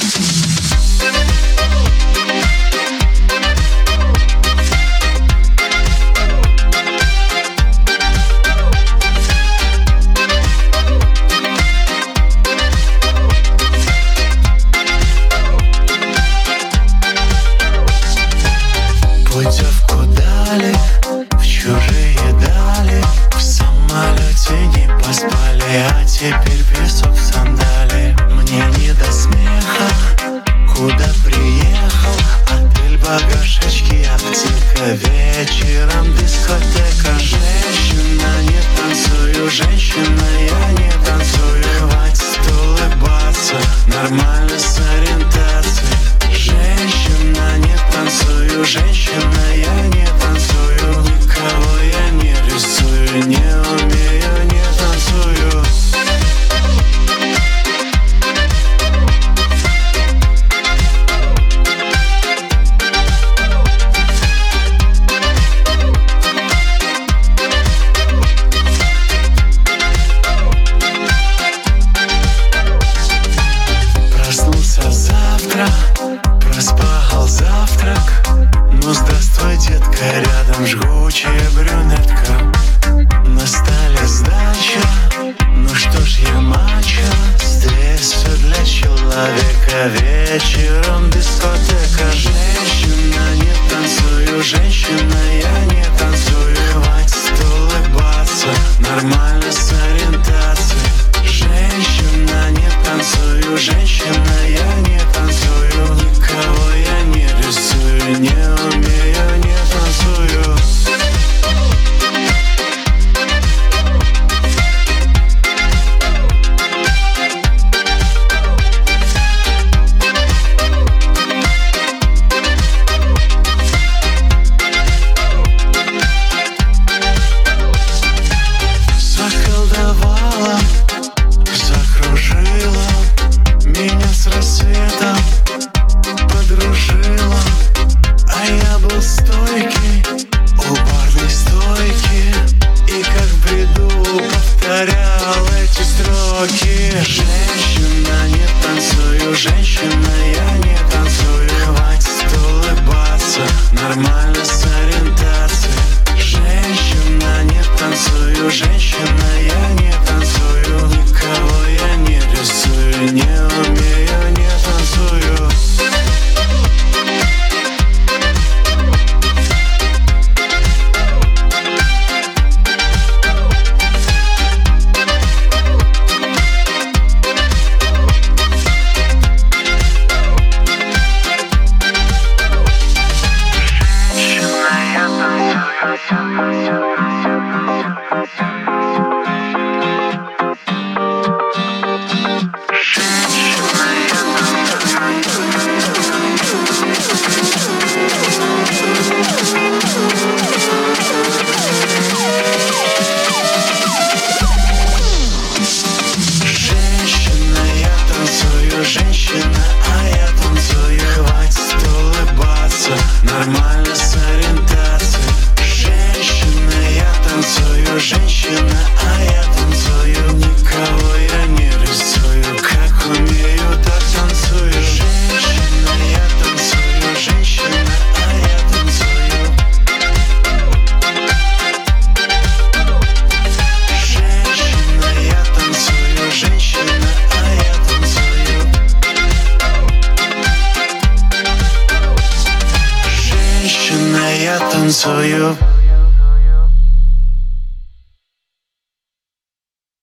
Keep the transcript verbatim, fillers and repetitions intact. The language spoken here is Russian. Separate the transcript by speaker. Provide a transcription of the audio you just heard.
Speaker 1: Путевку дали в чужие дали, в самолете не поспали, а теперь песок в сандали. Мне не до смеха, куда приехал, отель, багаж, очки, аптека, вечером дискотека. Женщина, не танцую, женщина, я не танцую. Хватит улыбаться, нормально с ориентацией. Женщина, не танцую, женщина, я не танцую. Никого я не рисую, не умею, не танцую. Проснулся завтра, проспал завтрак. Ну здравствуй, детка, рядом жгучая брюнетка. На столе сдача, ну что ж я мачо. Здесь все для человека, вечером дискотека. Женщина, не танцую, женщина, я не танцую. Хватит улыбаться, нормально с ориентацией. Женщина, не танцую, женщина, я не танцую. Никого я не рисую, не умею, не танцую. Заколдовала, закружила меня с рассветом, подружила. А я был стойкий у барной стойки, и как в бреду повторял эти строки. Женщина, не танцую, женщина, я не танцую. Хватит улыбаться, нормально с ориентацией. Женщина, не танцую, женщина, я не танцую. Никого я не рисую, не умею, не танцую. Женщина, а я танцую. Хватит улыбаться, нормально с ориентацией. Женщина, я танцую, женщина, а я танцую. Никого я не рисую, как умею, так танцую. Женщина, я танцую, женщина, а я танцую. Женщина, я танцую, женщина, а я танцую. Женщина, я танцую.